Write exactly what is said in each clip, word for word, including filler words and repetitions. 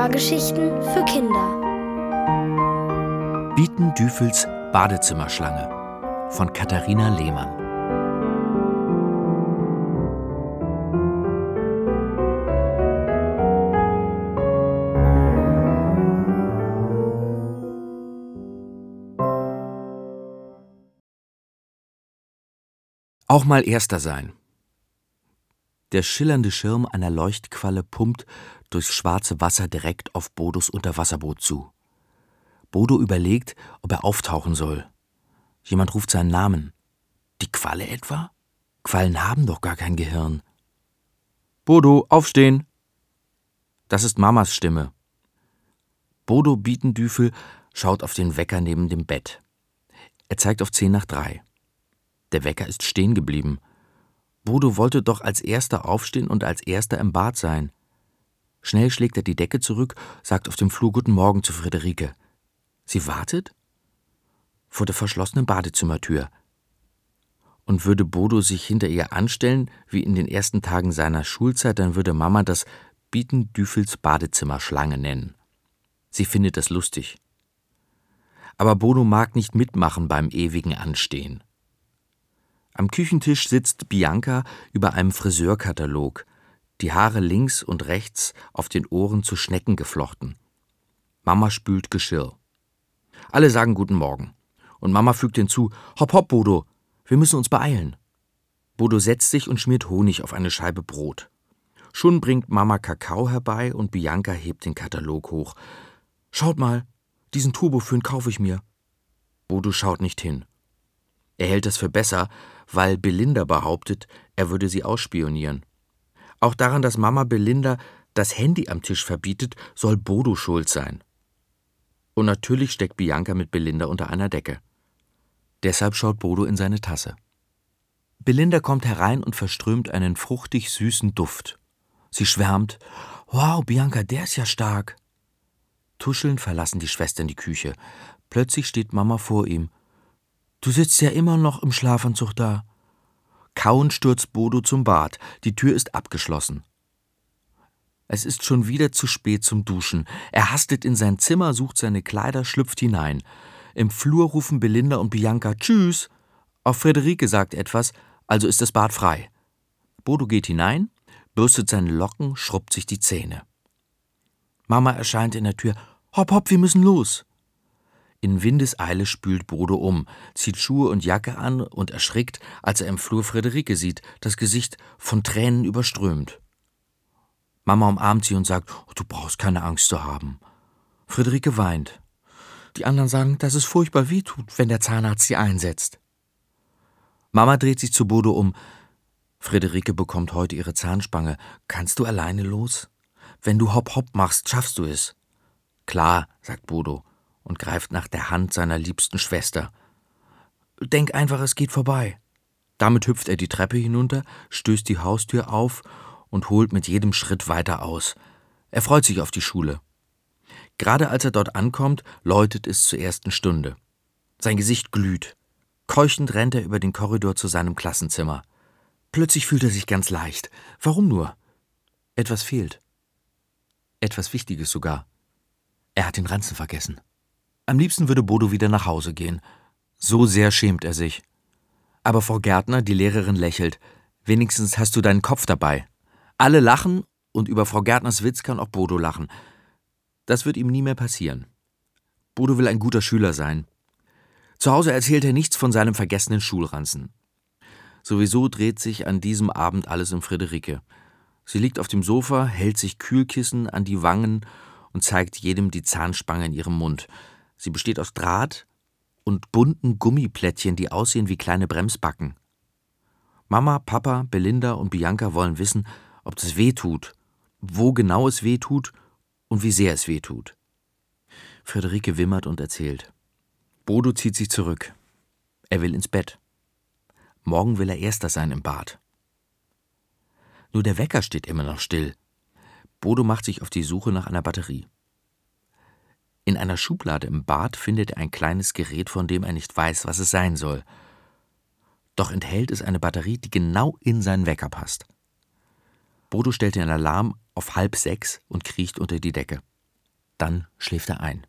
Hörgeschichten für Kinder. Bieten-Düfels Badezimmerschlange von Katharina Lehmann. Auch mal Erster sein. Der schillernde Schirm einer Leuchtqualle pumpt durchs schwarze Wasser direkt auf Bodos Unterwasserboot zu. Bodo überlegt, ob er auftauchen soll. Jemand ruft seinen Namen. Die Qualle etwa? Quallen haben doch gar kein Gehirn. Bodo, aufstehen! Das ist Mamas Stimme. Bodo Bieten-Düfel schaut auf den Wecker neben dem Bett. Er zeigt auf zehn nach drei. Der Wecker ist stehen geblieben. Bodo wollte doch als Erster aufstehen und als Erster im Bad sein. Schnell schlägt er die Decke zurück, sagt auf dem Flur Guten Morgen zu Friederike. Sie wartet? Vor der verschlossenen Badezimmertür. Und würde Bodo sich hinter ihr anstellen, wie in den ersten Tagen seiner Schulzeit, dann würde Mama das Bieten-Düfels Badezimmerschlange nennen. Sie findet das lustig. Aber Bodo mag nicht mitmachen beim ewigen Anstehen. Am Küchentisch sitzt Bianca über einem Friseurkatalog, die Haare links und rechts auf den Ohren zu Schnecken geflochten. Mama spült Geschirr. Alle sagen Guten Morgen. Und Mama fügt hinzu, hopp hopp, Bodo, wir müssen uns beeilen. Bodo setzt sich und schmiert Honig auf eine Scheibe Brot. Schon bringt Mama Kakao herbei und Bianca hebt den Katalog hoch. Schaut mal, diesen Turboföhn kaufe ich mir. Bodo schaut nicht hin. Er hält es für besser, weil Belinda behauptet, er würde sie ausspionieren. Auch daran, dass Mama Belinda das Handy am Tisch verbietet, soll Bodo schuld sein. Und natürlich steckt Bianca mit Belinda unter einer Decke. Deshalb schaut Bodo in seine Tasse. Belinda kommt herein und verströmt einen fruchtig süßen Duft. Sie schwärmt, wow, Bianca, der ist ja stark. Tuschelnd verlassen die Schwestern die Küche. Plötzlich steht Mama vor ihm. Du sitzt ja immer noch im Schlafanzug da. Kauend stürzt Bodo zum Bad. Die Tür ist abgeschlossen. Es ist schon wieder zu spät zum Duschen. Er hastet in sein Zimmer, sucht seine Kleider, schlüpft hinein. Im Flur rufen Belinda und Bianca Tschüss. Auch Friederike sagt etwas, also ist das Bad frei. Bodo geht hinein, bürstet seine Locken, schrubbt sich die Zähne. Mama erscheint in der Tür. Hopp, hopp, wir müssen los. In Windeseile spült Bodo um, zieht Schuhe und Jacke an und erschrickt, als er im Flur Friederike sieht, das Gesicht von Tränen überströmt. Mama umarmt sie und sagt, oh, du brauchst keine Angst zu haben. Friederike weint. Die anderen sagen, dass es furchtbar wehtut, wenn der Zahnarzt sie einsetzt. Mama dreht sich zu Bodo um. Friederike bekommt heute ihre Zahnspange. Kannst du alleine los? Wenn du hopp hopp machst, schaffst du es. Klar, sagt Bodo und greift nach der Hand seiner liebsten Schwester. Denk einfach, es geht vorbei. Damit hüpft er die Treppe hinunter, stößt die Haustür auf und holt mit jedem Schritt weiter aus. Er freut sich auf die Schule. Gerade als er dort ankommt, läutet es zur ersten Stunde. Sein Gesicht glüht. Keuchend rennt er über den Korridor zu seinem Klassenzimmer. Plötzlich fühlt er sich ganz leicht. Warum nur? Etwas fehlt. Etwas Wichtiges sogar. Er hat den Ranzen vergessen. Am liebsten würde Bodo wieder nach Hause gehen. So sehr schämt er sich. Aber Frau Gärtner, die Lehrerin, lächelt. Wenigstens hast du deinen Kopf dabei. Alle lachen und über Frau Gärtners Witz kann auch Bodo lachen. Das wird ihm nie mehr passieren. Bodo will ein guter Schüler sein. Zu Hause erzählt er nichts von seinem vergessenen Schulranzen. Sowieso dreht sich an diesem Abend alles um Friederike. Sie liegt auf dem Sofa, hält sich Kühlkissen an die Wangen und zeigt jedem die Zahnspange in ihrem Mund. Sie besteht aus Draht und bunten Gummiplättchen, die aussehen wie kleine Bremsbacken. Mama, Papa, Belinda und Bianca wollen wissen, ob das weh tut, wo genau es weh tut und wie sehr es weh tut. Friederike wimmert und erzählt. Bodo zieht sich zurück. Er will ins Bett. Morgen will er Erster sein im Bad. Nur der Wecker steht immer noch still. Bodo macht sich auf die Suche nach einer Batterie. In einer Schublade im Bad findet er ein kleines Gerät, von dem er nicht weiß, was es sein soll. Doch enthält es eine Batterie, die genau in seinen Wecker passt. Bodo stellt den Alarm auf halb sechs und kriecht unter die Decke. Dann schläft er ein.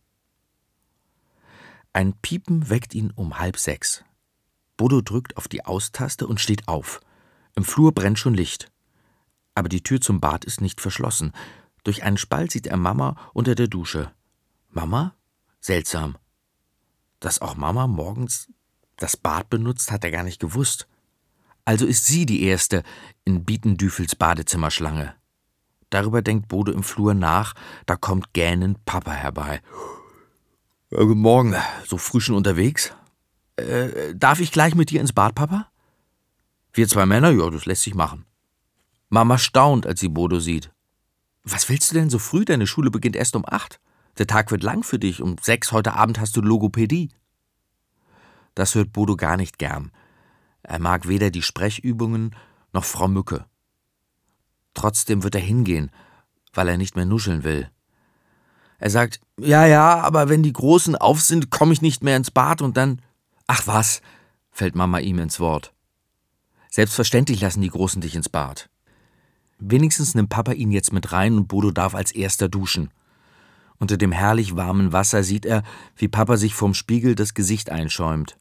Ein Piepen weckt ihn um halb sechs. Bodo drückt auf die Austaste und steht auf. Im Flur brennt schon Licht. Aber die Tür zum Bad ist nicht verschlossen. Durch einen Spalt sieht er Mama unter der Dusche. Mama? Seltsam. Dass auch Mama morgens das Bad benutzt, hat er gar nicht gewusst. Also ist sie die Erste in Bietendüfels Badezimmerschlange. Darüber denkt Bodo im Flur nach, da kommt gähnend Papa herbei. Äh, guten Morgen, so früh schon unterwegs? Äh, darf ich gleich mit dir ins Bad, Papa? Wir zwei Männer? Ja, das lässt sich machen. Mama staunt, als sie Bodo sieht. Was willst du denn so früh? Deine Schule beginnt erst um acht. Der Tag wird lang für dich. Um sechs heute Abend hast du Logopädie. Das hört Bodo gar nicht gern. Er mag weder die Sprechübungen noch Frau Mücke. Trotzdem wird er hingehen, weil er nicht mehr nuscheln will. Er sagt, ja, ja, aber wenn die Großen auf sind, komme ich nicht mehr ins Bad und dann... Ach was, fällt Mama ihm ins Wort. Selbstverständlich lassen die Großen dich ins Bad. Wenigstens nimmt Papa ihn jetzt mit rein und Bodo darf als erster duschen. Unter dem herrlich warmen Wasser sieht er, wie Papa sich vorm Spiegel das Gesicht einschäumt.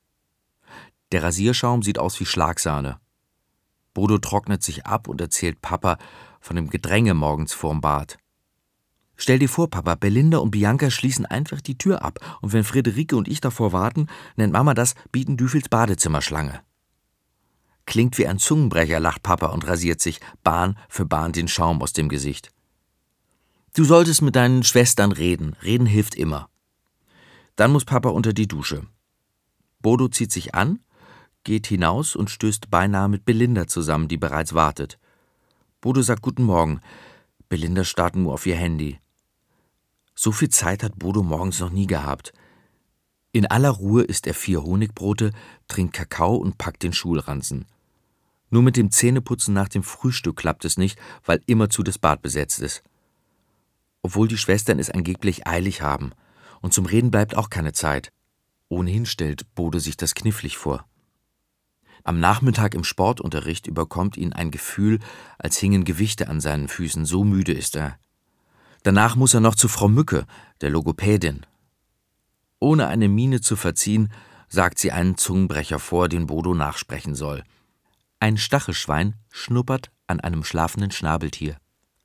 Der Rasierschaum sieht aus wie Schlagsahne. Bodo trocknet sich ab und erzählt Papa von dem Gedränge morgens vorm Bad. Stell dir vor, Papa, Belinda und Bianca schließen einfach die Tür ab und wenn Friederike und ich davor warten, nennt Mama das Bietendüfels Badezimmerschlange. Klingt wie ein Zungenbrecher, lacht Papa und rasiert sich Bahn für Bahn den Schaum aus dem Gesicht. Du solltest mit deinen Schwestern reden. Reden hilft immer. Dann muss Papa unter die Dusche. Bodo zieht sich an, geht hinaus und stößt beinahe mit Belinda zusammen, die bereits wartet. Bodo sagt Guten Morgen. Belinda starrt nur auf ihr Handy. So viel Zeit hat Bodo morgens noch nie gehabt. In aller Ruhe isst er vier Honigbrote, trinkt Kakao und packt den Schulranzen. Nur mit dem Zähneputzen nach dem Frühstück klappt es nicht, weil immerzu das Bad besetzt ist. Obwohl die Schwestern es angeblich eilig haben. Und zum Reden bleibt auch keine Zeit. Ohnehin stellt Bodo sich das knifflig vor. Am Nachmittag im Sportunterricht überkommt ihn ein Gefühl, als hingen Gewichte an seinen Füßen, so müde ist er. Danach muss er noch zu Frau Mücke, der Logopädin. Ohne eine Miene zu verziehen, sagt sie einen Zungenbrecher vor, den Bodo nachsprechen soll. Ein Stachelschwein schnuppert an einem schlafenden Schnabeltier.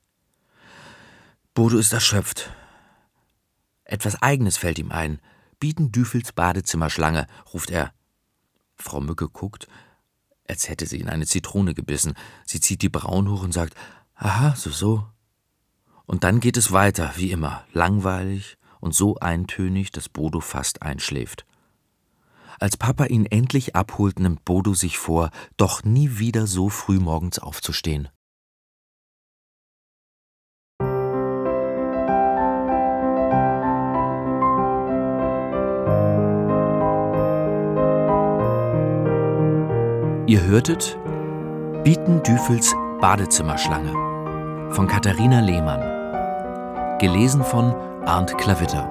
Bodo ist erschöpft. Etwas Eigenes fällt ihm ein. Bietendüfels Badezimmerschlange, ruft er. Frau Mücke guckt, als hätte sie in eine Zitrone gebissen. Sie zieht die Brauen hoch und sagt, aha, so, so. Und dann geht es weiter, wie immer, langweilig und so eintönig, dass Bodo fast einschläft. Als Papa ihn endlich abholt, nimmt Bodo sich vor, doch nie wieder so früh morgens aufzustehen. Ihr hörtet Bietendüfels Badezimmerschlange von Katharina Lehmann. Gelesen von Arndt Klavitter.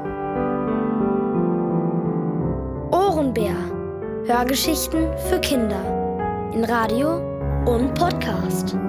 Ohrenbär. Hörgeschichten für Kinder. In Radio und Podcast.